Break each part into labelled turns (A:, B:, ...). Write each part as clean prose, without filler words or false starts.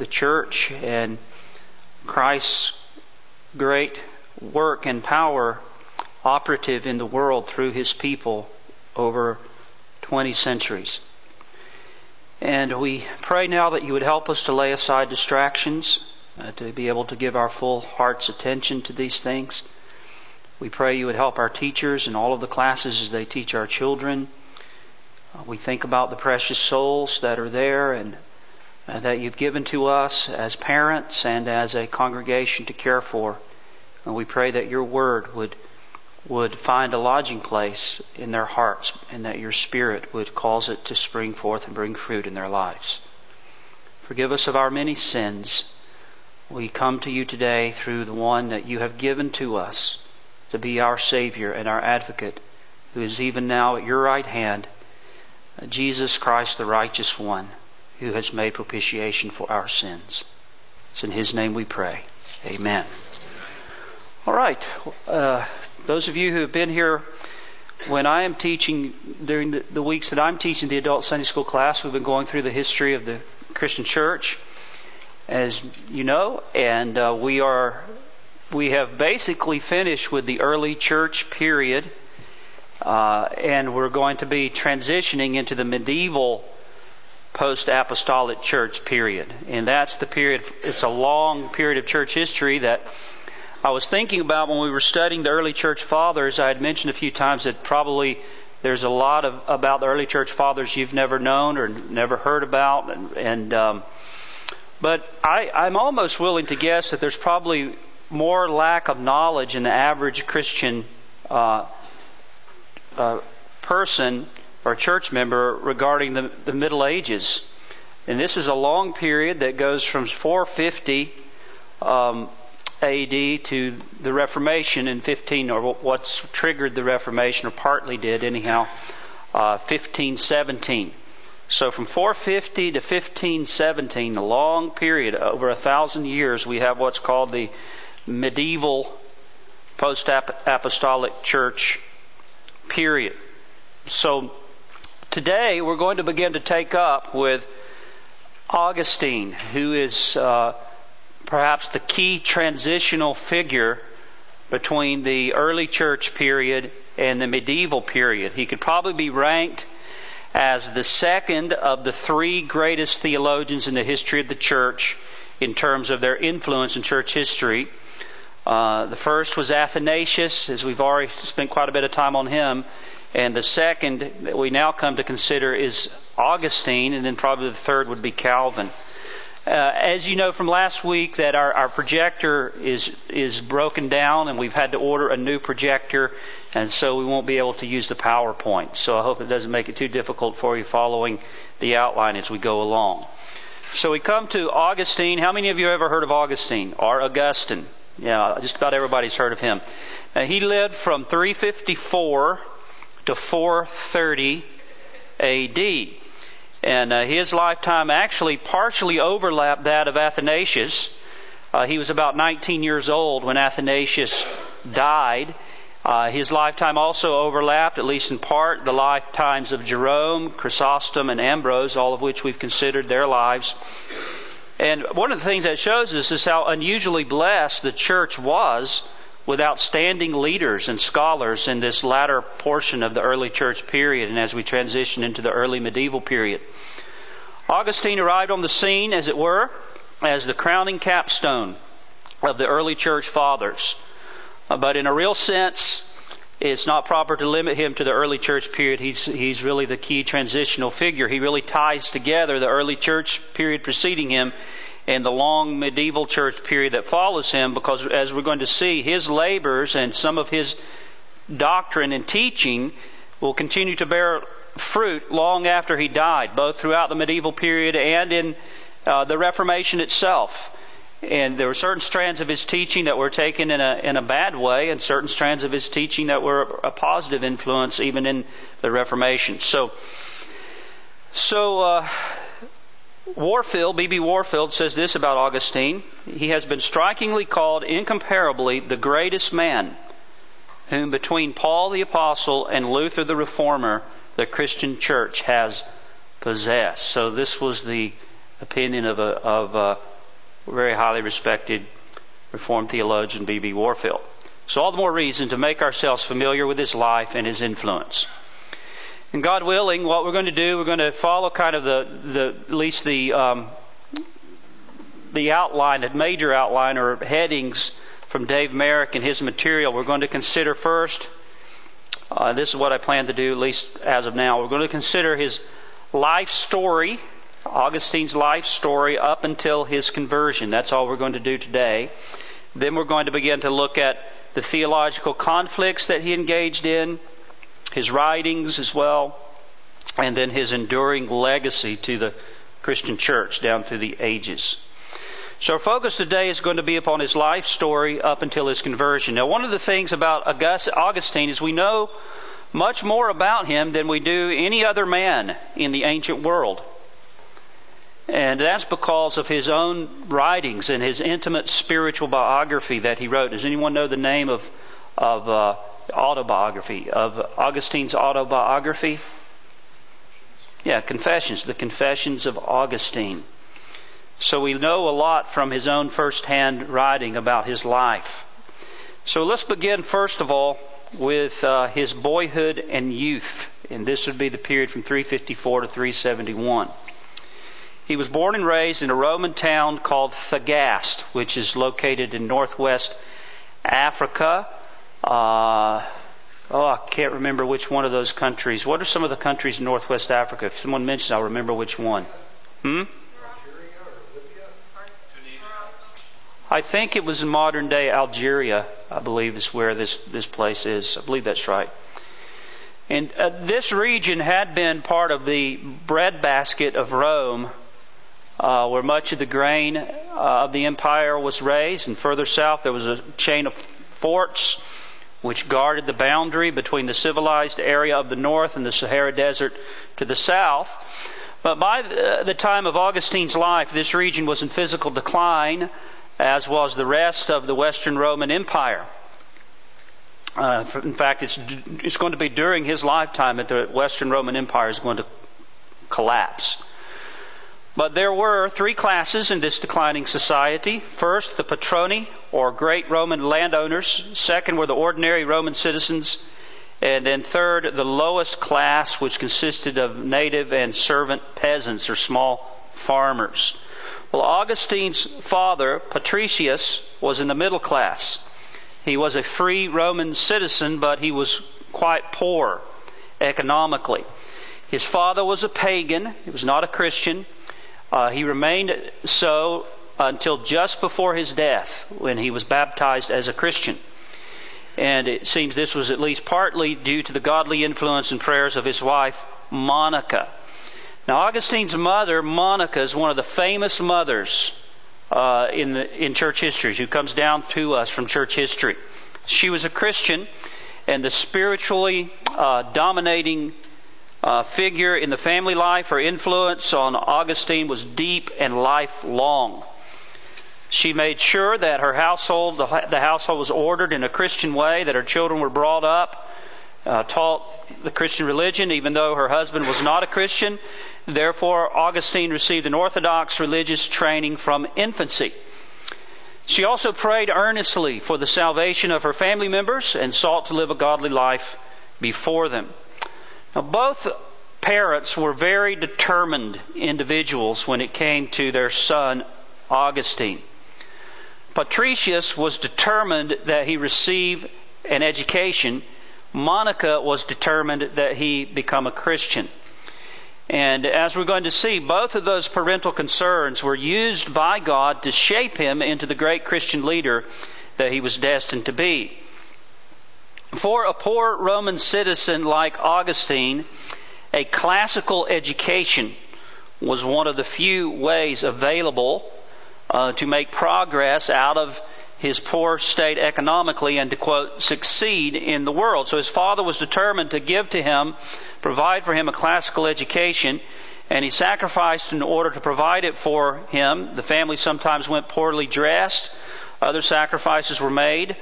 A: the church and Christ's great work and power operative in the world through His people over 20 centuries. And we pray now that You would help us to lay aside distractions, to be able to give our full heart's attention to these things. We pray You would help our teachers in all of the classes as they teach our children. We think about the precious souls that are there and that You've given to us as parents and as a congregation to care for. And we pray that Your Word would find a lodging place in their hearts and that Your Spirit would cause it to spring forth and bring fruit in their lives. Forgive us of our many sins. We come to You today through the one that You have given to us to be our Savior and our Advocate, who is even now at Your right hand, Jesus Christ, the righteous one, who has made propitiation for our sins. It's in His name we pray. Amen. All right. Those of you who have been here when I am teaching, during the weeks that I'm teaching the adult Sunday school class, we've been going through the history of the Christian church, as you know, and we have basically finished with the early church period. And we're going to be transitioning into the medieval post-apostolic church period. And that's the period, it's a long period of church history that I was thinking about when we were studying the early church fathers. I had mentioned a few times that probably there's a lot about the early church fathers you've never known or never heard about. But I'm almost willing to guess that there's probably more lack of knowledge in the average Christian person or church member regarding the Middle Ages. And this is a long period that goes from 450 A.D. to the Reformation in 15, or what's triggered the Reformation, or partly did anyhow, 1517. So from 450 to 1517, a long period, over 1,000 years, we have what's called the medieval post-apostolic church period. So today we're going to begin to take up with Augustine, who is perhaps the key transitional figure between the early church period and the medieval period. He could probably be ranked as the second of the three greatest theologians in the history of the church in terms of their influence in church history. The first was Athanasius, as we've already spent quite a bit of time on him. And the second that we now come to consider is Augustine, and then probably the third would be Calvin. As you know from last week, that our projector is broken down, and we've had to order a new projector, and so we won't be able to use the PowerPoint. So I hope it doesn't make it too difficult for you following the outline as we go along. So we come to Augustine. How many of you have ever heard of Augustine or Augustine? Yeah, just about everybody's heard of him. He lived from 354 to 430 A.D. And his lifetime actually partially overlapped that of Athanasius. He was about 19 years old when Athanasius died. His lifetime also overlapped, at least in part, the lifetimes of Jerome, Chrysostom, and Ambrose, all of which we've considered their lives. And one of the things that shows us is how unusually blessed the church was with outstanding leaders and scholars in this latter portion of the early church period and as we transition into the early medieval period. Augustine arrived on the scene, as it were, as the crowning capstone of the early church fathers. But in a real sense, it's not proper to limit him to the early church period. He's really the key transitional figure. He really ties together the early church period preceding him and the long medieval church period that follows him, because as we're going to see, his labors and some of his doctrine and teaching will continue to bear fruit long after he died, both throughout the medieval period and in the Reformation itself. And there were certain strands of his teaching that were taken in a bad way, and certain strands of his teaching that were a positive influence even in the Reformation. So Warfield, B.B. Warfield, says this about Augustine: he has been strikingly called incomparably the greatest man whom between Paul the Apostle and Luther the Reformer the Christian church has possessed. So this was the opinion of a very highly respected Reformed theologian, B.B. Warfield. So all the more reason to make ourselves familiar with his life and his influence. And God willing, what we're going to do, we're going to follow kind of at least the outline, the major outline or headings from Dave Merrick and his material. We're going to consider first, this is what I plan to do, at least as of now. We're going to consider his life story, Augustine's life story up until his conversion. That's all we're going to do today. Then we're going to begin to look at the theological conflicts that he engaged in, his writings as well, and then his enduring legacy to the Christian church down through the ages. So our focus today is going to be upon his life story up until his conversion. Now, one of the things about Augustine is we know much more about him than we do any other man in the ancient world. And that's because of his own writings and his intimate spiritual biography that he wrote. Does anyone know the name of autobiography, of Augustine's autobiography? Yeah, Confessions, the Confessions of Augustine. So we know a lot from his own first-hand writing about his life. So let's begin first of all with his boyhood and youth. And this would be the period from 354 to 371. He was born and raised in a Roman town called Thagaste, which is located in northwest Africa. I can't remember which one of those countries. What are some of the countries in northwest Africa? If someone mentions, I'll remember which one. I think it was in modern day Algeria, I believe is where this place is. I believe that's right. And this region had been part of the breadbasket of Rome, where much of the grain of the empire was raised. And further south there was a chain of forts which guarded the boundary between the civilized area of the north and the Sahara Desert to the south. But by the time of Augustine's life, this region was in physical decline, as was the rest of the Western Roman Empire. In fact, it's going to be during his lifetime that the Western Roman Empire is going to collapse. But there were three classes in this declining society. First, the patroni, or great Roman landowners. Second were the ordinary Roman citizens. And then third, the lowest class, which consisted of native and servant peasants, or small farmers. Well, Augustine's father, Patricius, was in the middle class. He was a free Roman citizen, but he was quite poor economically. His father was a pagan. He was not a Christian. He remained so until just before his death, when he was baptized as a Christian. And it seems this was at least partly due to the godly influence and prayers of his wife, Monica. Now, Augustine's mother, Monica, is one of the famous mothers in church history, who comes down to us from church history. She was a Christian, and the spiritually dominating figure in the family life. Her influence on Augustine was deep and lifelong. She made sure that her household, the household was ordered in a Christian way, that her children were brought up, taught the Christian religion, even though her husband was not a Christian. Therefore, Augustine received an orthodox religious training from infancy. She also prayed earnestly for the salvation of her family members and sought to live a godly life before them. Now, both parents were very determined individuals when it came to their son, Augustine. Patricius was determined that he receive an education. Monica was determined that he become a Christian. And as we're going to see, both of those parental concerns were used by God to shape him into the great Christian leader that he was destined to be. For a poor Roman citizen like Augustine, a classical education was one of the few ways available to make progress out of his poor state economically and to, quote, succeed in the world. So his father was determined to give to him, provide for him a classical education, and he sacrificed in order to provide it for him. The family sometimes went poorly dressed. Other sacrifices were made.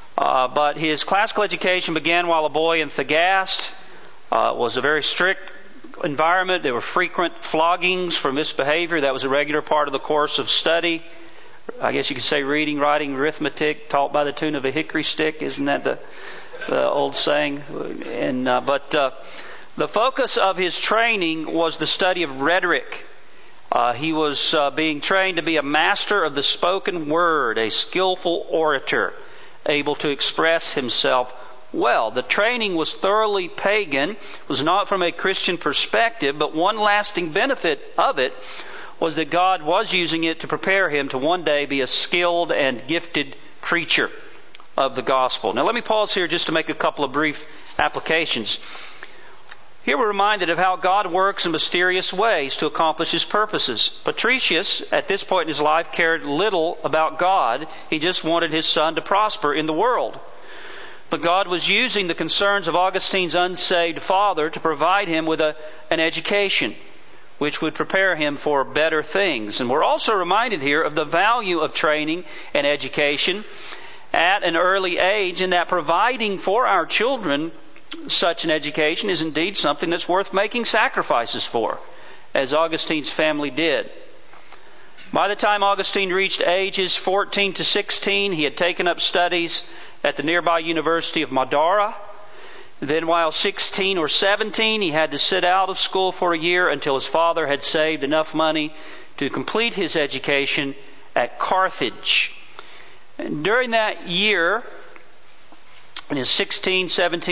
A: But his classical education began while a boy in Thagaste. Was a very strict environment. There were frequent floggings for misbehavior. That was a regular part of the course of study. I guess you could say reading, writing, arithmetic, taught by the tune of a hickory stick. Isn't that the old saying? But the focus of his training was the study of rhetoric. He was being trained to be a master of the spoken word, a skillful orator, able to express himself well. The training was thoroughly pagan, was not from a Christian perspective, but one lasting benefit of it was that God was using it to prepare him to one day be a skilled and gifted preacher of the gospel. Now let me pause here just to make a couple of brief applications. Here we're reminded of how God works in mysterious ways to accomplish His purposes. Patricius, at this point in his life, cared little about God. He just wanted his son to prosper in the world. But God was using the concerns of Augustine's unsaved father to provide him with an education, which would prepare him for better things. And we're also reminded here of the value of training and education at an early age, and that providing for our children such an education is indeed something that's worth making sacrifices for, as Augustine's family did. By the time Augustine reached ages 14 to 16, he had taken up studies at the nearby University of Madara. Then while 16 or 17, he had to sit out of school for a year until his father had saved enough money to complete his education at Carthage. And during that year, in his 16,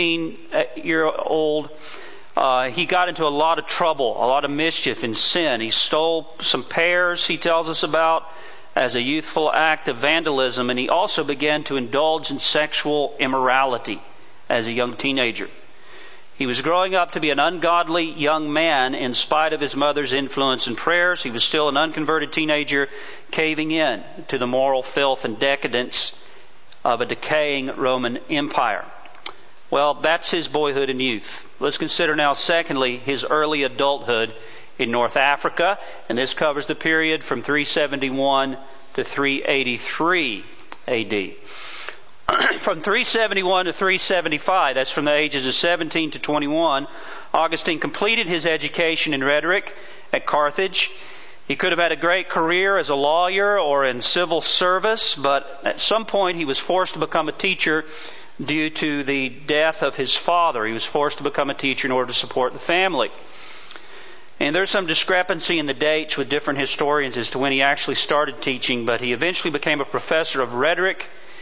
A: 17-year-old, he got into a lot of trouble, a lot of mischief and sin. He stole some pears, he tells us about, as a youthful act of vandalism, and he also began to indulge in sexual immorality as a young teenager. He was growing up to be an ungodly young man in spite of his mother's influence and prayers. He was still an unconverted teenager, caving in to the moral filth and decadence of a decaying Roman Empire. Well, that's his boyhood and youth. Let's consider now, secondly, his early adulthood in North Africa, and this covers the period from 371 to 383 AD. From 371 to 375, that's from the ages of 17 to 21, Augustine completed his education in rhetoric at Carthage. He could have had a great career as a lawyer or in civil service, but at some point he was forced to become a teacher due to the death of his father. He was forced to become a teacher in order to support the family. And there's some discrepancy in the dates with different historians as to when he actually started teaching, but he eventually became a professor of rhetoric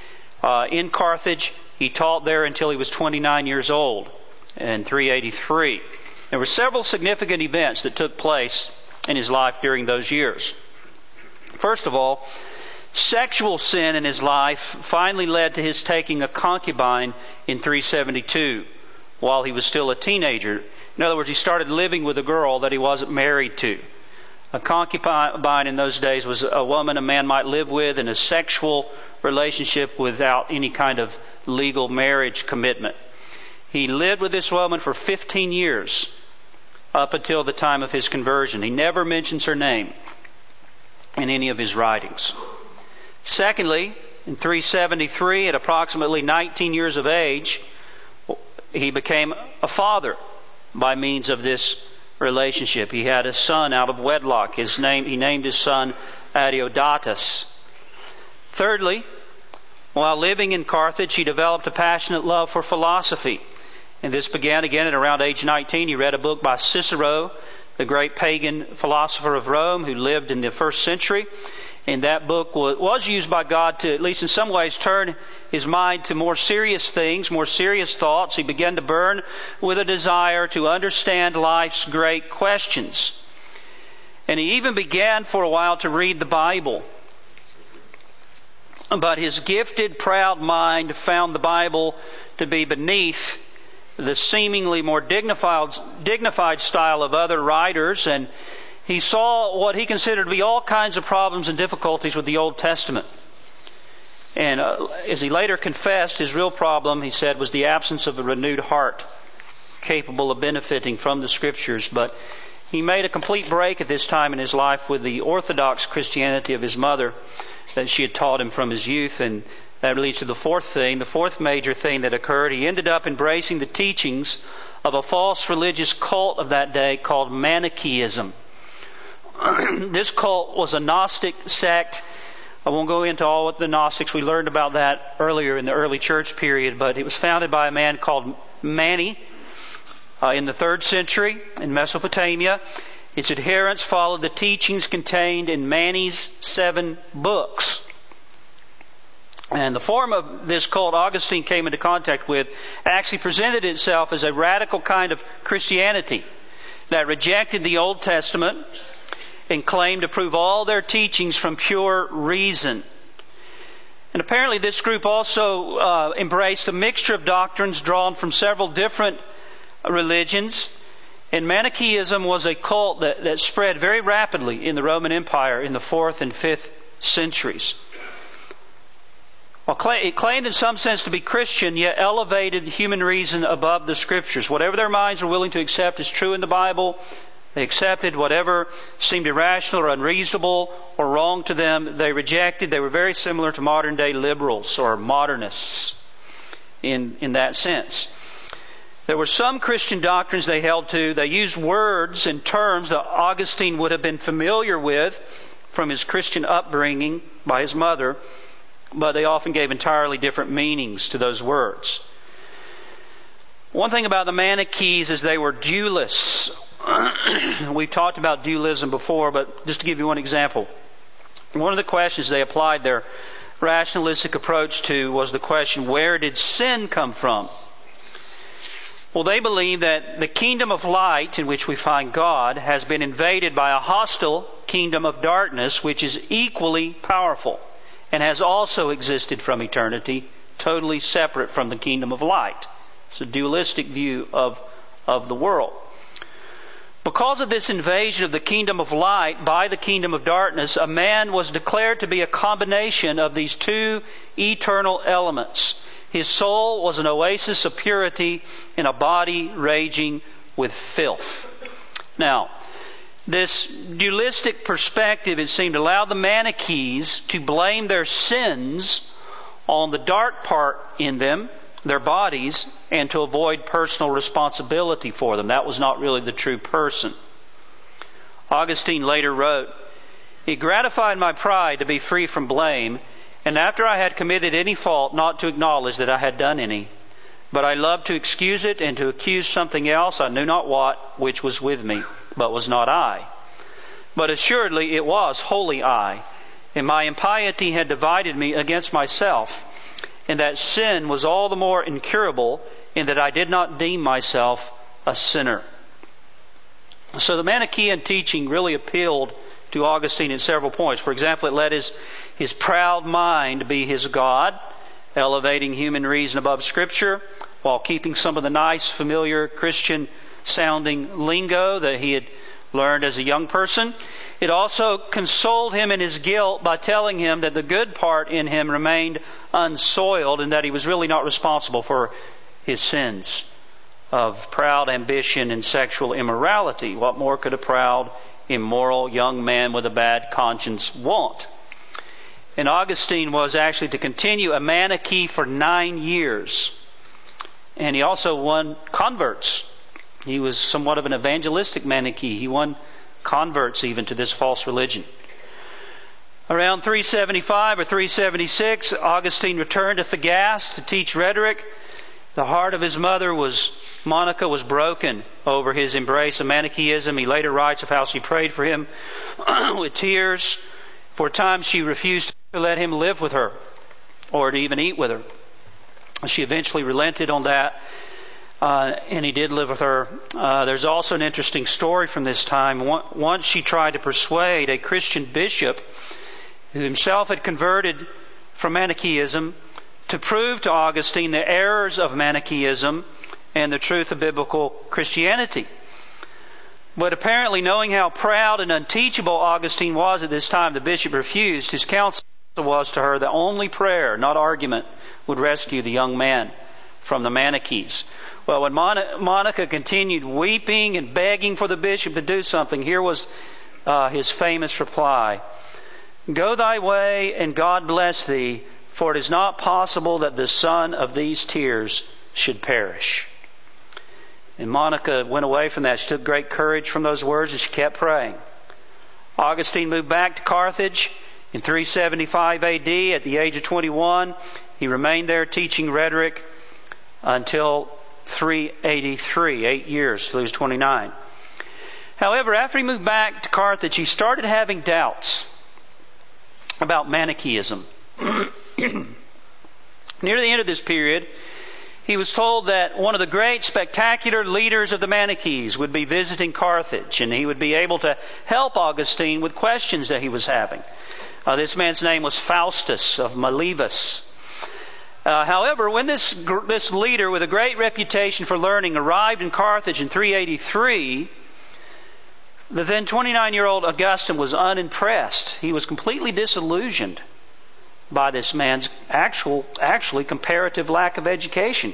A: in Carthage. He taught there until he was 29 years old in 383. There were several significant events that took place in his life during those years. First of all, sexual sin in his life finally led to his taking a concubine in 372 while he was still a teenager. In other words, he started living with a girl that he wasn't married to. A concubine in those days was a woman a man might live with in a sexual relationship without any kind of legal marriage commitment. He lived with this woman for 15 years up until the time of his conversion. He never mentions her name in any of his writings. Secondly, in 373, at approximately 19 years of age, he became a father by means of this relationship. He had a son out of wedlock. He named his son Adeodatus. Thirdly, while living in Carthage, he developed a passionate love for philosophy. And this began again at around age 19. He read a book by Cicero, the great pagan philosopher of Rome who lived in the first century. And that book was used by God to, at least in some ways, turn his mind to more serious things, more serious thoughts. He began to burn with a desire to understand life's great questions. And he even began for a while to read the Bible. But his gifted, proud mind found the Bible to be beneath the seemingly more dignified style of other writers, and he saw what he considered to be all kinds of problems and difficulties with the Old Testament. And as he later confessed, his real problem, he said, was the absence of a renewed heart capable of benefiting from the Scriptures. But he made a complete break at this time in his life with the Orthodox Christianity of his mother that she had taught him from his youth, and that leads to the fourth major thing that occurred. He ended up embracing the teachings of a false religious cult of that day called Manichaeism. This cult was a Gnostic sect. I won't go into all of the Gnostics. We learned about that earlier in the early church period, but it was founded by a man called Mani in the 3rd century in Mesopotamia. Its adherents followed the teachings contained in Mani's 7 books. And the form of this cult Augustine came into contact with actually presented itself as a radical kind of Christianity that rejected the Old Testament and claimed to prove all their teachings from pure reason. And apparently this group also embraced a mixture of doctrines drawn from several different religions. And Manichaeism was a cult that spread very rapidly in the Roman Empire in the 4th and 5th centuries. Well, it claimed in some sense to be Christian, yet elevated human reason above the Scriptures. Whatever their minds were willing to accept as true in the Bible, they accepted. Whatever seemed irrational or unreasonable or wrong to them, they rejected. They were very similar to modern day liberals or modernists in that sense. There were some Christian doctrines they held to. They used words and terms that Augustine would have been familiar with from his Christian upbringing by his mother, but they often gave entirely different meanings to those words. One thing about the Manichees is they were dualists. We've talked about dualism before, but just to give you one example. One of the questions they applied their rationalistic approach to was the question, where did sin come from? Well, they believe that the kingdom of light in which we find God has been invaded by a hostile kingdom of darkness which is equally powerful and has also existed from eternity, totally separate from the kingdom of light. It's a dualistic view of the world. Because of this invasion of the kingdom of light by the kingdom of darkness, a man was declared to be a combination of these two eternal elements. His soul was an oasis of purity in a body raging with filth. Now, this dualistic perspective, it seemed, allowed the Manichees to blame their sins on the dark part in them, their bodies, and to avoid personal responsibility for them. That was not really the true person. Augustine later wrote, "It gratified my pride to be free from blame, and after I had committed any fault, not to acknowledge that I had done any. But I loved to excuse it and to accuse something else, I knew not what, which was with me, but was not I. But assuredly it was wholly I, and my impiety had divided me against myself, and that sin was all the more incurable in that I did not deem myself a sinner." So the Manichaean teaching really appealed to Augustine in several points. For example, it let his proud mind be his God, elevating human reason above Scripture, while keeping some of the nice, familiar Christian-sounding lingo that he had learned as a young person. It also consoled him in his guilt by telling him that the good part in him remained unsoiled and that he was really not responsible for his sins of proud ambition and sexual immorality. What more could a proud, immoral young man with a bad conscience want? And Augustine was actually to continue a Manichae for 9 years. And he also won converts. He was somewhat of an evangelistic Manichae. He won converts even to this false religion. Around 375 or 376, Augustine returned to Thagaste to teach rhetoric. The heart of his mother, Monica, was broken over his embrace of Manichaeism. He later writes of how she prayed for him with tears. For a time she refused to let him live with her or to even eat with her. She eventually relented on that, and he did live with her. There's also an interesting story from this time. Once she tried to persuade a Christian bishop who himself had converted from Manichaeism to prove to Augustine the errors of Manichaeism and the truth of biblical Christianity. But apparently, knowing how proud and unteachable Augustine was at this time, the bishop refused. His counsel was to her that only prayer, not argument, would rescue the young man from the Manichees. Well, when Monica continued weeping and begging for the bishop to do something, here was his famous reply. "Go thy way, and God bless thee, for it is not possible that the son of these tears should perish." And Monica went away from that. She took great courage from those words and she kept praying. Augustine moved back to Carthage in 375 AD at the age of 21. He remained there teaching rhetoric until 383, 8 years, till he was 29. However, after he moved back to Carthage, he started having doubts about Manichaeism. Near the end of this period, he was told that one of the great spectacular leaders of the Manichees would be visiting Carthage, and he would be able to help Augustine with questions that he was having. This man's name was Faustus of Miletus. However, when this leader with a great reputation for learning arrived in Carthage in 383, the then 29-year-old Augustine was unimpressed. He was completely disillusioned by this man's actually comparative lack of education.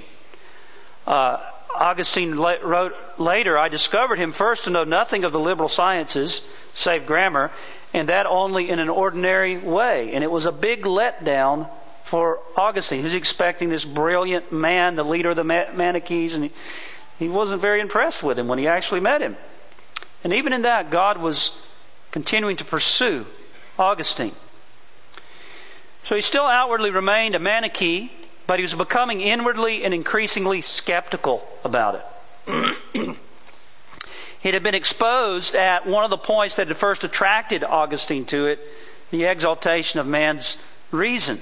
A: Augustine wrote later, I discovered him first to know nothing of the liberal sciences, save grammar, and that only in an ordinary way. And it was a big letdown for Augustine. He was expecting this brilliant man, the leader of the Manichees, and he wasn't very impressed with him when he actually met him. And even in that, God was continuing to pursue Augustine. So he still outwardly remained a Manichee, but he was becoming inwardly and increasingly skeptical about it. It had been exposed at one of the points that had first attracted Augustine to it, the exaltation of man's reason.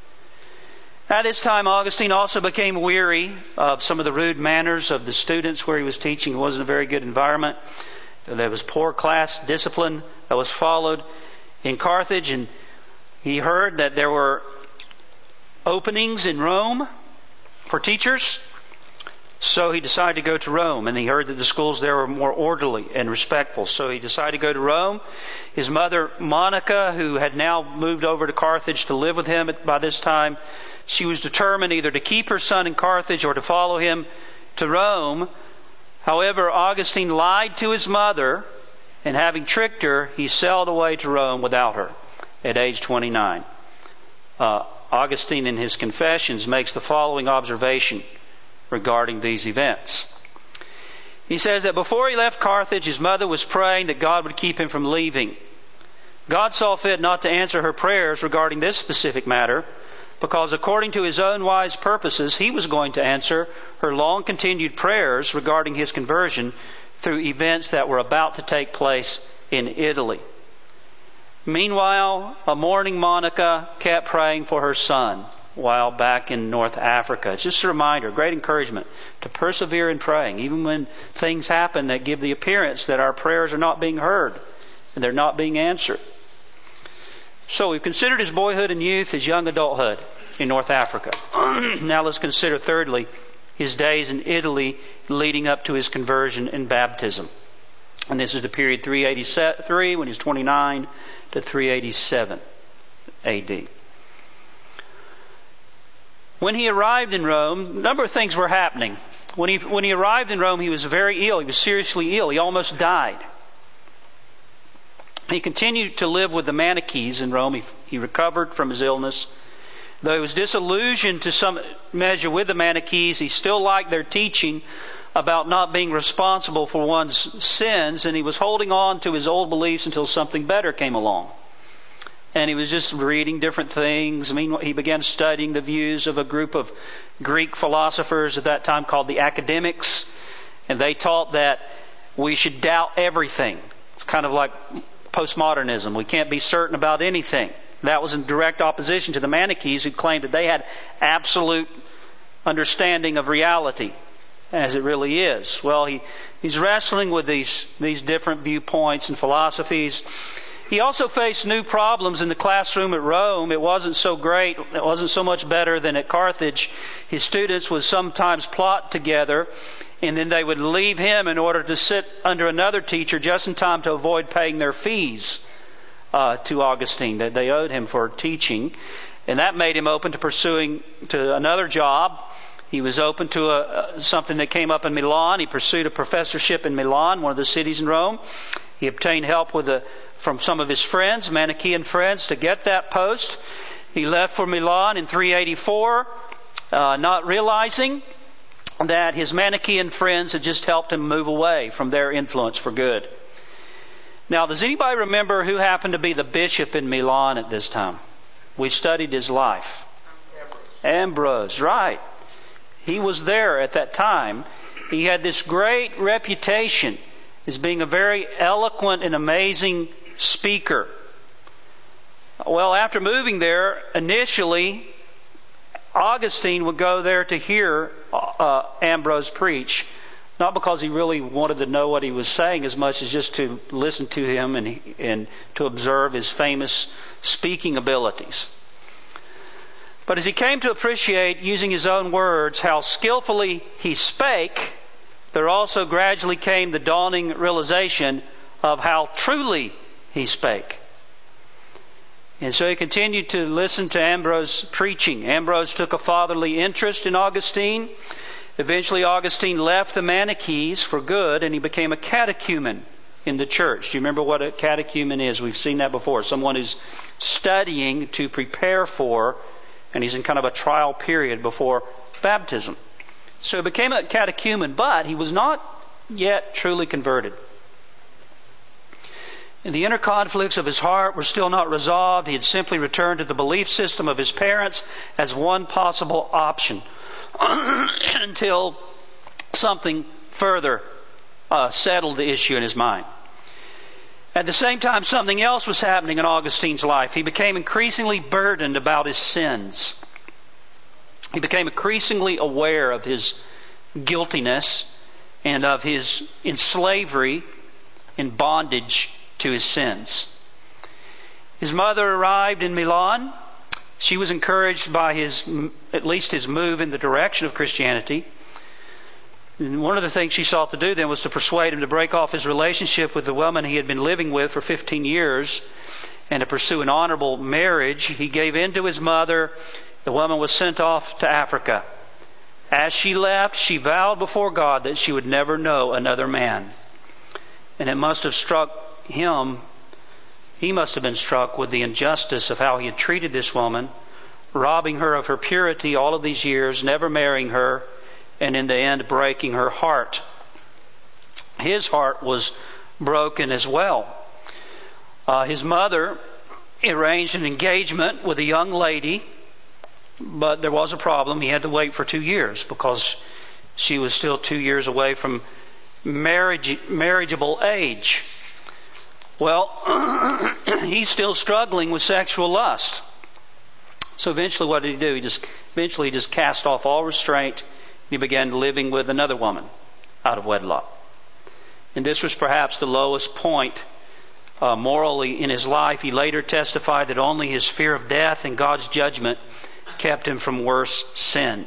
A: At this time, Augustine also became weary of some of the rude manners of the students where he was teaching. It wasn't a very good environment. There was poor class discipline that was followed in Carthage, and he heard that there were openings in Rome for teachers. So he decided to go to Rome, and he heard that the schools there were more orderly and respectful. So he decided to go to Rome. His mother, Monica, who had now moved over to Carthage to live with him by this time, she was determined either to keep her son in Carthage or to follow him to Rome. However, Augustine lied to his mother, and having tricked her, he sailed away to Rome without her at age 29. Augustine, in his Confessions, makes the following observation regarding these events. He says that before he left Carthage, his mother was praying that God would keep him from leaving. God saw fit not to answer her prayers regarding this specific matter, because according to his own wise purposes, he was going to answer her long-continued prayers regarding his conversion through events that were about to take place in Italy. Meanwhile, a mourning Monica kept praying for her son while back in North Africa. It's just a reminder, great encouragement to persevere in praying, even when things happen that give the appearance that our prayers are not being heard and they're not being answered. So we've considered his boyhood and youth, his young adulthood in North Africa. Now let's consider thirdly his days in Italy leading up to his conversion and baptism. And this is the period 383 when he's 29 to 387 AD. When he arrived in Rome, a number of things were happening. When he arrived in Rome, he was very ill. He was seriously ill. He almost died. He continued to live with the Manichees in Rome. He recovered from his illness. Though he was disillusioned to some measure with the Manichees, he still liked their teaching about not being responsible for one's sins, and he was holding on to his old beliefs until something better came along. And he was just reading different things. Meanwhile, he began studying the views of a group of Greek philosophers at that time called the Academics. And they taught that we should doubt everything. It's kind of like postmodernism. We can't be certain about anything. That was in direct opposition to the Manichees, who claimed that they had absolute understanding of reality as it really is. Well, he's wrestling with these different viewpoints and philosophies. He also faced new problems in the classroom at Rome. It wasn't so great. It wasn't so much better than at Carthage. His students would sometimes plot together, and then they would leave him in order to sit under another teacher just in time to avoid paying their fees to Augustine that they owed him for teaching. And that made him open to pursuing to another job. He was open to something that came up in Milan. He pursued a professorship in Milan, one of the cities in Rome. He obtained help from some of his friends, Manichaean friends, to get that post. He left for Milan in 384, not realizing that his Manichaean friends had just helped him move away from their influence for good. Now, does anybody remember who happened to be the bishop in Milan at this time? We studied his life. Ambrose, right. He was there at that time. He had this great reputation as being a very eloquent and amazing speaker. Well, after moving there, initially, Augustine would go there to hear Ambrose preach. Not because he really wanted to know what he was saying as much as just to listen to him and to observe his famous speaking abilities. But as he came to appreciate, using his own words, how skillfully he spake, there also gradually came the dawning realization of how truly he spake. And so he continued to listen to Ambrose preaching. Ambrose took a fatherly interest in Augustine. Eventually, Augustine left the Manichees for good, and he became a catechumen in the church. Do you remember what a catechumen is? We've seen that before. Someone who's studying to prepare for, and he's in kind of a trial period before baptism. So he became a catechumen, but he was not yet truly converted. And the inner conflicts of his heart were still not resolved. He had simply returned to the belief system of his parents as one possible option until something further settled the issue in his mind. At the same time, something else was happening in Augustine's life. He became increasingly burdened about his sins. He became increasingly aware of his guiltiness and of his in slavery, in bondage to his sins. His mother arrived in Milan. She was encouraged by at least his move in the direction of Christianity. And one of the things she sought to do then was to persuade him to break off his relationship with the woman he had been living with for 15 years and to pursue an honorable marriage. He gave in to his mother. The woman was sent off to Africa. As she left, she vowed before God that she would never know another man. And it must have struck him, he must have been struck with the injustice of how he had treated this woman, robbing her of her purity all of these years, never marrying her, and in the end breaking her heart. His heart was broken as well. His mother arranged an engagement with a young lady, but there was a problem. He had to wait for 2 years because she was still 2 years away from marriageable age. Well, he's still struggling with sexual lust. So eventually what did he do? He just cast off all restraint. He began living with another woman out of wedlock. And this was perhaps the lowest point morally in his life. He later testified that only his fear of death and God's judgment kept him from worse sin.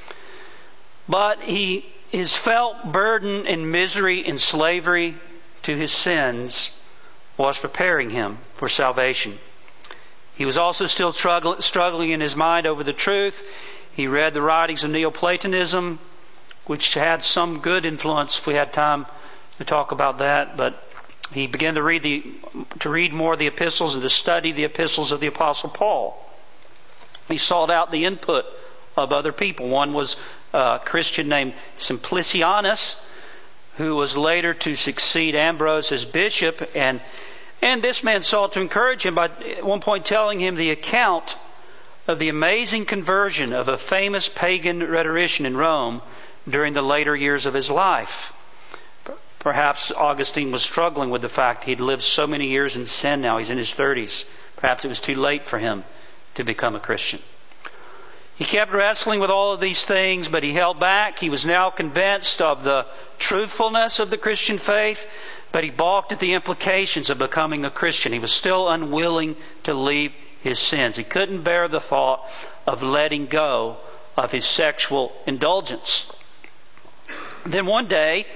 A: But his felt burden and misery and slavery to his sins was preparing him for salvation. He was also still struggling in his mind over the truth. He read the writings of Neoplatonism, which had some good influence if we had time to talk about that. But he began to read more of the epistles and to study the epistles of the Apostle Paul. He sought out the input of other people. One was a Christian named Simplicianus, who was later to succeed Ambrose as bishop, and this man sought to encourage him by at one point telling him the account of the amazing conversion of a famous pagan rhetorician in Rome during the later years of his life. Perhaps Augustine was struggling with the fact he'd lived so many years in sin now. He's in his 30s. Perhaps it was too late for him to become a Christian. He kept wrestling with all of these things, but he held back. He was now convinced of the truthfulness of the Christian faith, but he balked at the implications of becoming a Christian. He was still unwilling to leave his sins. He couldn't bear the thought of letting go of his sexual indulgence. Then one day,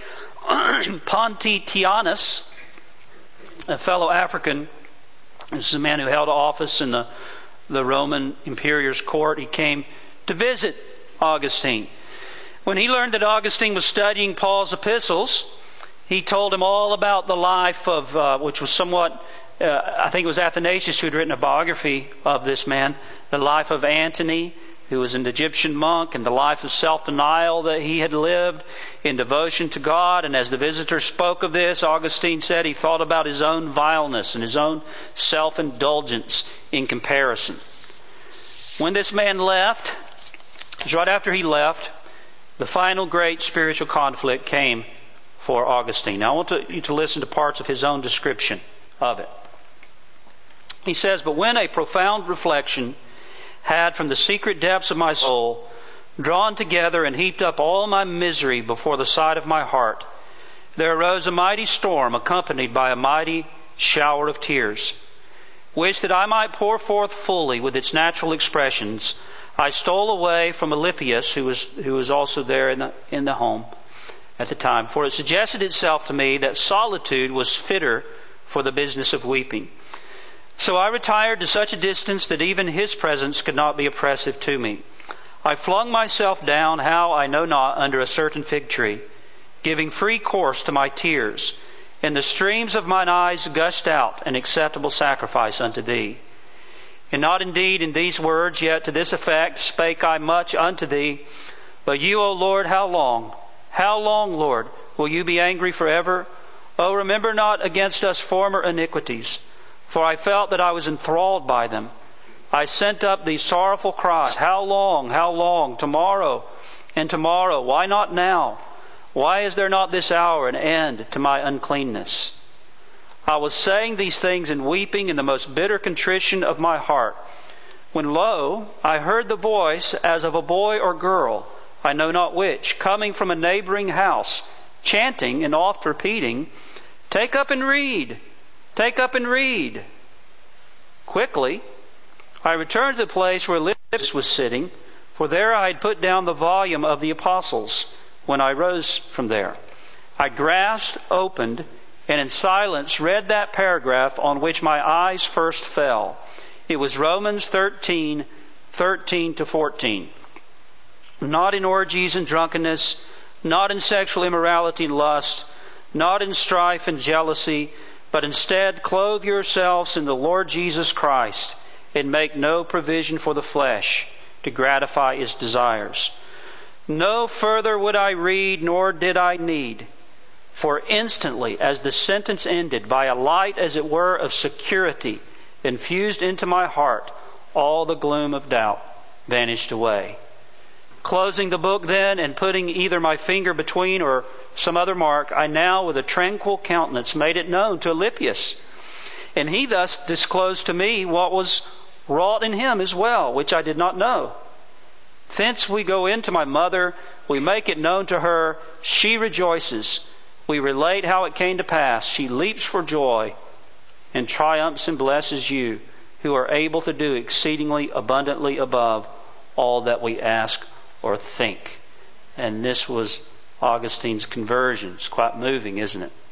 A: Pontitianus, a fellow African, this is a man who held office in the Roman Imperior's court, he came to visit Augustine. When he learned that Augustine was studying Paul's epistles, he told him all about the life of, which was somewhat, I think it was Athanasius who had written a biography of this man, the life of Antony who was an Egyptian monk, and the life of self-denial that he had lived in devotion to God. And as the visitor spoke of this, Augustine said he thought about his own vileness and his own self-indulgence in comparison. When this man left, it was right after he left, the final great spiritual conflict came for Augustine. Now I want you to listen to parts of his own description of it. He says, "But when a profound reflection had from the secret depths of my soul drawn together and heaped up all my misery before the sight of my heart, there arose a mighty storm accompanied by a mighty shower of tears, which that I might pour forth fully with its natural expressions, I stole away from Alypius, who was also there in the home at the time, for it suggested itself to me that solitude was fitter for the business of weeping. So I retired to such a distance that even his presence could not be oppressive to me. I flung myself down, how I know not, under a certain fig tree, giving free course to my tears, and the streams of mine eyes gushed out an acceptable sacrifice unto Thee. And not indeed in these words, yet to this effect spake I much unto Thee, but You, O Lord, how long? How long, Lord, will You be angry forever? O remember not against us former iniquities, for I felt that I was enthralled by them. I sent up these sorrowful cries, How long? How long? Tomorrow and tomorrow. Why not now? Why is there not this hour an end to my uncleanness? I was saying these things and weeping in the most bitter contrition of my heart, when lo, I heard the voice as of a boy or girl, I know not which, coming from a neighboring house, chanting and oft repeating, Take up and read! Take up and read! Quickly, I returned to the place where Alypius was sitting, for there I had put down the volume of the Apostles when I rose from there. I grasped, opened, and in silence read that paragraph on which my eyes first fell. It was Romans 13:13-14. Not in orgies and drunkenness, not in sexual immorality and lust, not in strife and jealousy, but instead clothe yourselves in the Lord Jesus Christ, and make no provision for the flesh to gratify its desires. No further would I read, nor did I need. For instantly, as the sentence ended, by a light as it were of security infused into my heart, all the gloom of doubt vanished away. Closing the book then, and putting either my finger between or some other mark, I now with a tranquil countenance made it known to Alypius. And he thus disclosed to me what was wrought in him as well, which I did not know. Thence we go in to my mother, we make it known to her, she rejoices. We relate how it came to pass. She leaps for joy and triumphs and blesses You, who are able to do exceedingly abundantly above all that we ask or think. And this was Augustine's conversion. It's quite moving, isn't it?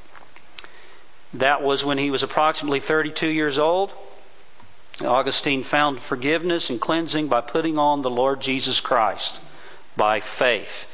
A: That was when he was approximately 32 years old. Augustine found forgiveness and cleansing by putting on the Lord Jesus Christ by faith.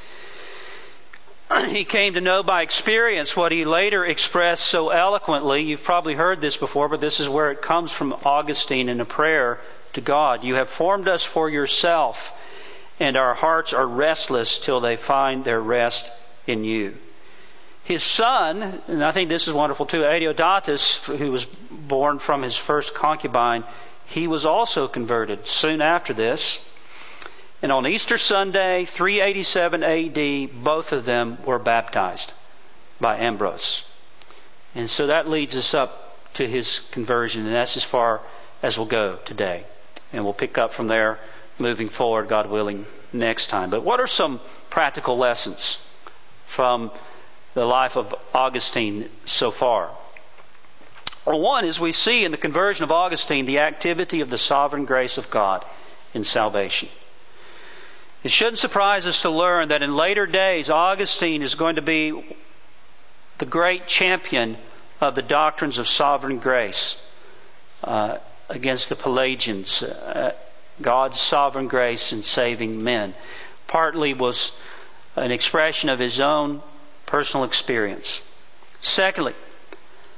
A: He came to know by experience what he later expressed so eloquently. You've probably heard this before, but this is where it comes from Augustine in a prayer to God. You have formed us for Yourself, and our hearts are restless till they find their rest in You. His son, and I think this is wonderful too, Adeodatus, who was born from his first concubine, he was also converted soon after this. And on Easter Sunday, 387 A.D., both of them were baptized by Ambrose. And so that leads us up to his conversion, and that's as far as we'll go today. And we'll pick up from there moving forward, God willing, next time. But what are some practical lessons from the life of Augustine so far? Well, one is we see in the conversion of Augustine the activity of the sovereign grace of God in salvation. It shouldn't surprise us to learn that in later days Augustine is going to be the great champion of the doctrines of sovereign grace against the Pelagians. God's sovereign grace in saving men. Partly was an expression of his own personal experience. Secondly,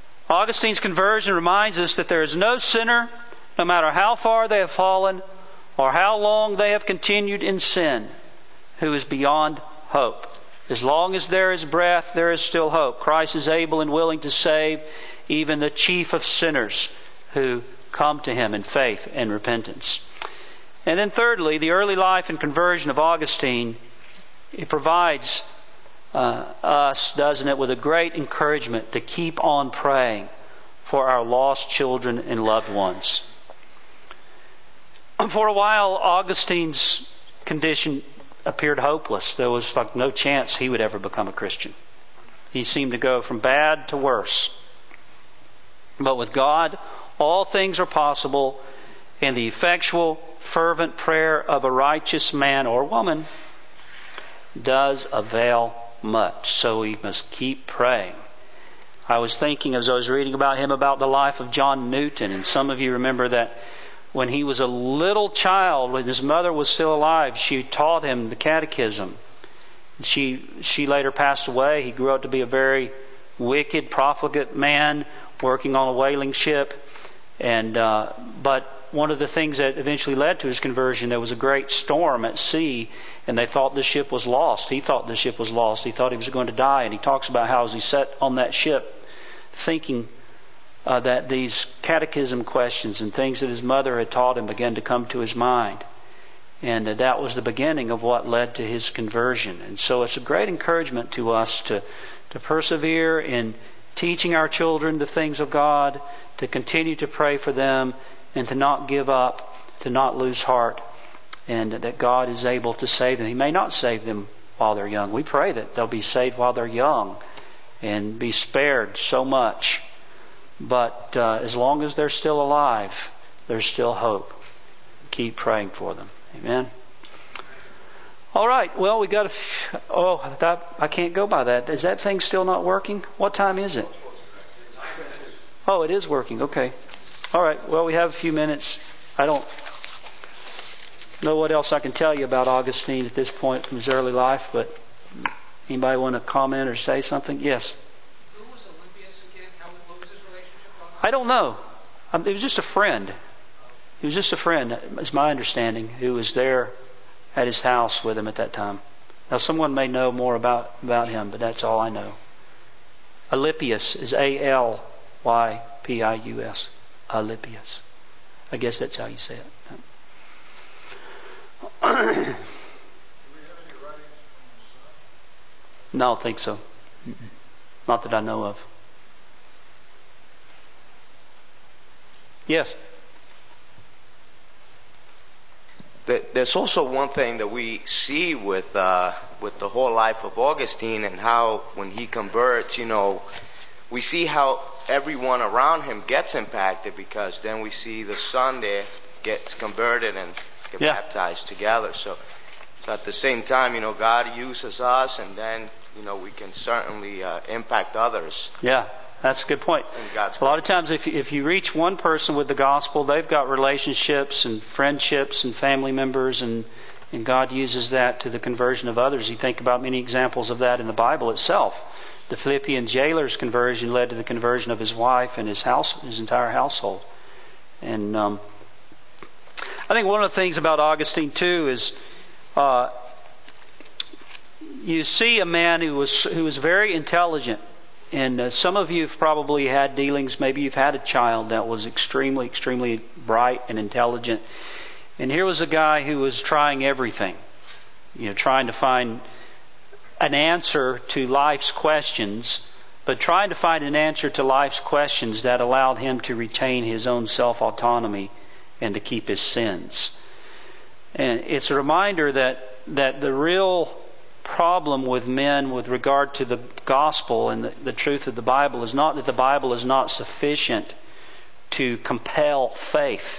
A: Augustine's conversion reminds us that there is no sinner, no matter how far they have fallen, or how long they have continued in sin, who is beyond hope. As long as there is breath, there is still hope. Christ is able and willing to save even the chief of sinners who come to Him in faith and repentance. And then thirdly, the early life and conversion of Augustine, it provides us, doesn't it, with a great encouragement to keep on praying for our lost children and loved ones. For a while, Augustine's condition appeared hopeless. There was like no chance he would ever become a Christian. He seemed to go from bad to worse. But with God, all things are possible, and the effectual, fervent prayer of a righteous man or woman does avail much. So we must keep praying. I was thinking as I was reading about him, about the life of John Newton, and some of you remember that when he was a little child, when his mother was still alive, she taught him the catechism. She later passed away. He grew up to be a very wicked, profligate man working on a whaling ship. But one of the things that eventually led to his conversion, there was a great storm at sea, and they thought the ship was lost. He thought the ship was lost. He thought he was going to die. And he talks about how as he sat on that ship thinking that these catechism questions and things that his mother had taught him began to come to his mind. And that was the beginning of what led to his conversion. And so it's a great encouragement to us to persevere in teaching our children the things of God, to continue to pray for them, and to not give up, to not lose heart, and that God is able to save them. He may not save them while they're young. We pray that they'll be saved while they're young and be spared so much. But as long as they're still alive, there's still hope. Keep praying for them. Amen. All right. Well, we got I can't go by that. Is that thing still not working? What time is it? Oh, it is working. Okay. All right. Well, we have a few minutes. I don't know what else I can tell you about Augustine at this point from his early life, but anybody want to comment or say something? Yes. I don't know. It was just a friend. He was just a friend, is my understanding, who was there at his house with him at that time. Now, someone may know more about him, but that's all I know. Alypius is Alypius. Alypius. I guess that's how you say it.
B: Do we have any writings from his son?
A: No, I don't think so. Not that I know of. Yes.
C: There's also one thing that we see with the whole life of Augustine, and how when he converts, we see how everyone around him gets impacted, because then we see the son there gets converted and get baptized together. So at the same time, God uses us, and then we can certainly impact others.
A: Yeah. That's a good point. A lot of times if you reach one person with the gospel, they've got relationships and friendships and family members, and God uses that to the conversion of others. You think about many examples of that in the Bible itself. The Philippian jailer's conversion led to the conversion of his wife and his entire household. And I think one of the things about Augustine too is you see a man who was very intelligent. And some of you have probably had dealings, maybe you've had a child that was extremely, extremely bright and intelligent. And here was a guy who was trying everything. Trying to find an answer to life's questions, but trying to find an answer to life's questions that allowed him to retain his own self-autonomy and to keep his sins. And it's a reminder that the real problem with men with regard to the gospel and the truth of the Bible is not that the Bible is not sufficient to compel faith.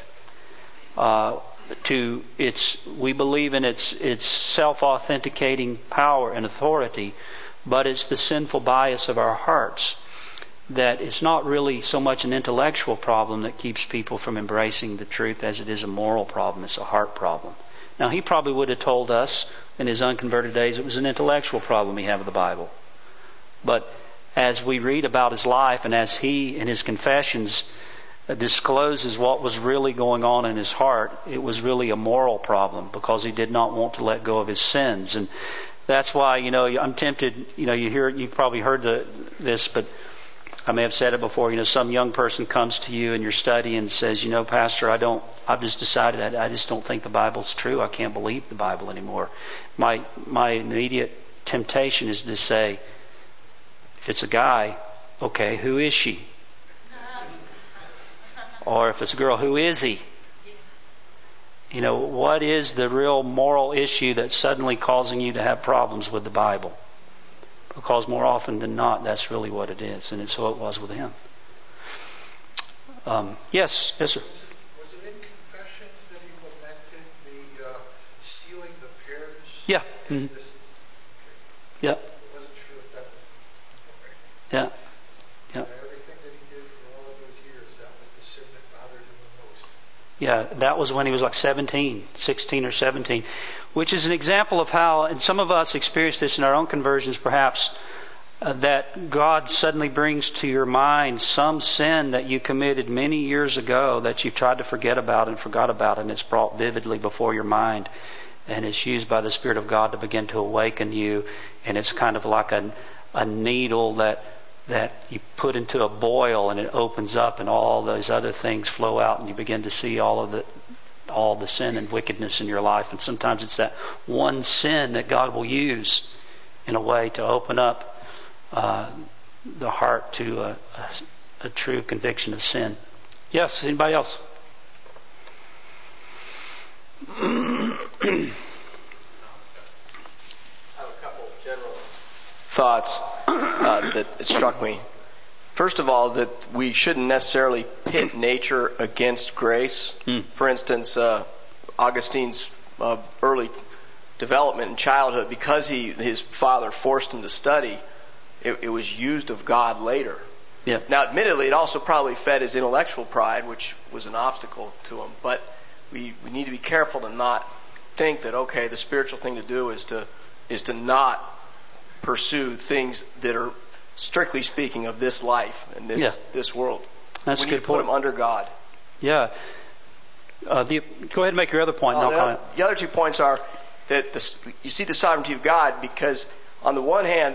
A: We believe in its self-authenticating power and authority, but it's the sinful bias of our hearts. That it's not really so much an intellectual problem that keeps people from embracing the truth as it is a moral problem. It's a heart problem. Now, he probably would have told us in his unconverted days it was an intellectual problem he had with the Bible. But as we read about his life, and as he in his confessions discloses what was really going on in his heart, it was really a moral problem because he did not want to let go of his sins. And that's why, I'm tempted, you've probably heard this, but I may have said it before, some young person comes to you in your study and says, Pastor, I've just decided I just don't think the Bible's true. I can't believe the Bible anymore. My immediate temptation is to say, if it's a guy, okay, who is she? Or if it's a girl, who is he? What is the real moral issue that's suddenly causing you to have problems with the Bible? Because more often than not, that's really what it is. And so it was with him. Yes, sir.
B: Was it in Confessions that he lamented the stealing the pears?
A: Yeah. Mm-hmm. Yeah.
B: I wasn't sure if that was...
A: Yeah. Yeah.
B: Everything that he did for all of those years, that was the sin that bothered him the most.
A: Yeah, that was when he was like 16 or 17, which is an example of how, and some of us experience this in our own conversions perhaps, that God suddenly brings to your mind some sin that you committed many years ago that you've tried to forget about and forgot about, and it's brought vividly before your mind, and it's used by the Spirit of God to begin to awaken you, and it's kind of like a needle that you put into a boil and it opens up and all those other things flow out and you begin to see all the sin and wickedness in your life. And sometimes it's that one sin that God will use in a way to open up the heart to a true conviction of sin. Yes, anybody else?
D: I have a couple of general thoughts that struck me. First of all, that we shouldn't necessarily pit nature against grace. For instance, Augustine's early development in childhood, because his father forced him to study, it was used of God later.
A: Yeah.
D: Now, admittedly, it also probably fed his intellectual pride, which was an obstacle to him. But we need to be careful to not think that, okay, the spiritual thing to do is to not pursue things that are, strictly speaking, of this life and this world.
A: That's
D: we
A: a
D: need
A: good
D: to put
A: point.
D: them under God.
A: Yeah. Go ahead and make your other point. And I'll comment.
D: The other 2 points are that you see the sovereignty of God, because on the one hand,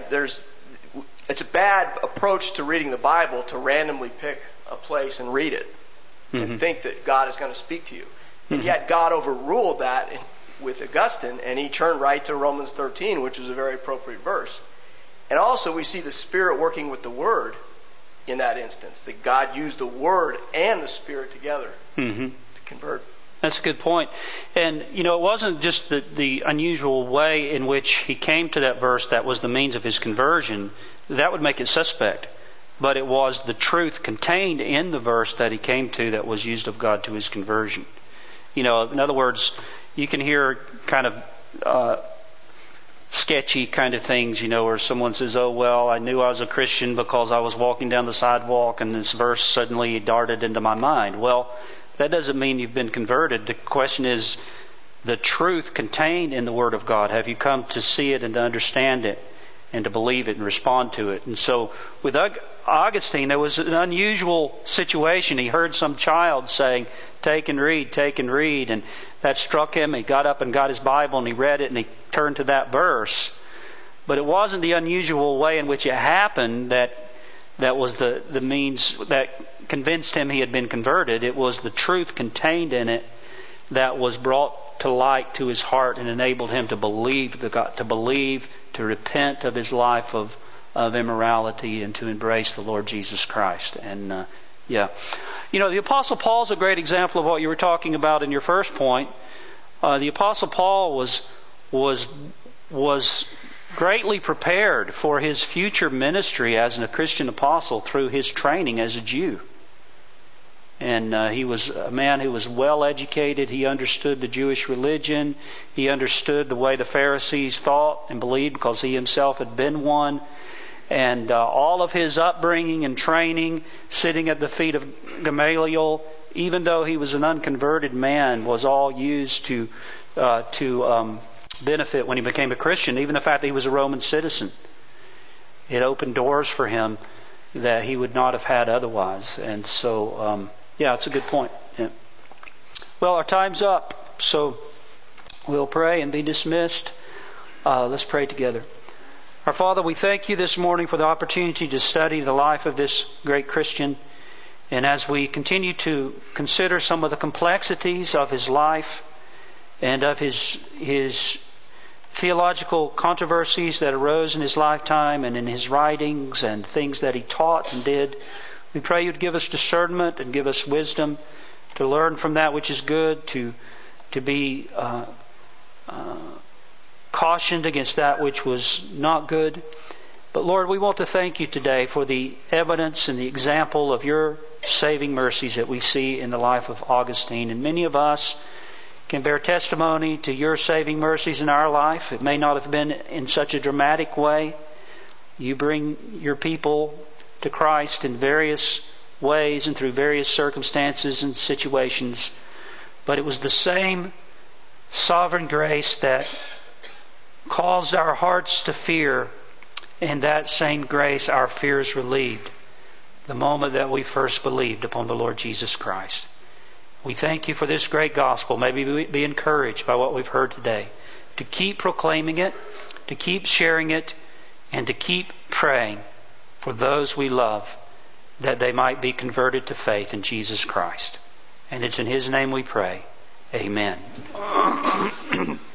D: it's a bad approach to reading the Bible to randomly pick a place and read it and think that God is going to speak to you. And yet God overruled that with Augustine, and he turned right to Romans 13, which is a very appropriate verse. And also we see the Spirit working with the Word in that instance, that God used the Word and the Spirit together to convert.
A: That's a good point. And, it wasn't just the unusual way in which he came to that verse that was the means of his conversion. That would make it suspect. But it was the truth contained in the verse that he came to that was used of God to his conversion. In other words, you can hear kind of sketchy kind of things, where someone says, oh, well, I knew I was a Christian because I was walking down the sidewalk and this verse suddenly darted into my mind. Well, that doesn't mean you've been converted. The question is the truth contained in the Word of God. Have you come to see it and to understand it and to believe it and respond to it? And so with Augustine, there was an unusual situation. He heard some child saying, take and read. And that struck him. He got up and got his Bible and he read it and he turned to that verse. But it wasn't the unusual way in which it happened that was the means that convinced him he had been converted. It was the truth contained in it that was brought to light to his heart and enabled him to believe to repent of his life of immorality and to embrace the Lord Jesus Christ. And the Apostle Paul's a great example of what you were talking about in your first point. The Apostle Paul was greatly prepared for his future ministry as a Christian apostle through his training as a Jew. And he was a man who was well educated. He understood the Jewish religion. He understood the way the Pharisees thought and believed because he himself had been one. And all of his upbringing and training, sitting at the feet of Gamaliel, even though he was an unconverted man, was all used to benefit when he became a Christian. Even the fact that he was a Roman citizen, it opened doors for him that he would not have had otherwise. And so, Yeah, it's a good point. Yeah. Well, our time's up, so we'll pray and be dismissed. Let's pray together. Our Father, we thank you this morning for the opportunity to study the life of this great Christian. And as we continue to consider some of the complexities of his life and of his theological controversies that arose in his lifetime and in his writings and things that he taught and did, we pray you'd give us discernment and give us wisdom to learn from that which is good, to be cautioned against that which was not good. But Lord, we want to thank you today for the evidence and the example of your saving mercies that we see in the life of Augustine. And many of us can bear testimony to your saving mercies in our life. It may not have been in such a dramatic way. You bring your people to Christ in various ways and through various circumstances and situations. But it was the same sovereign grace that caused our hearts to fear, and that same grace our fears relieved the moment that we first believed upon the Lord Jesus Christ. We thank you for this great gospel. Maybe we be encouraged by what we've heard today, to keep proclaiming it, to keep sharing it, and to keep praying for those we love, that they might be converted to faith in Jesus Christ. And it's in His name we pray. Amen.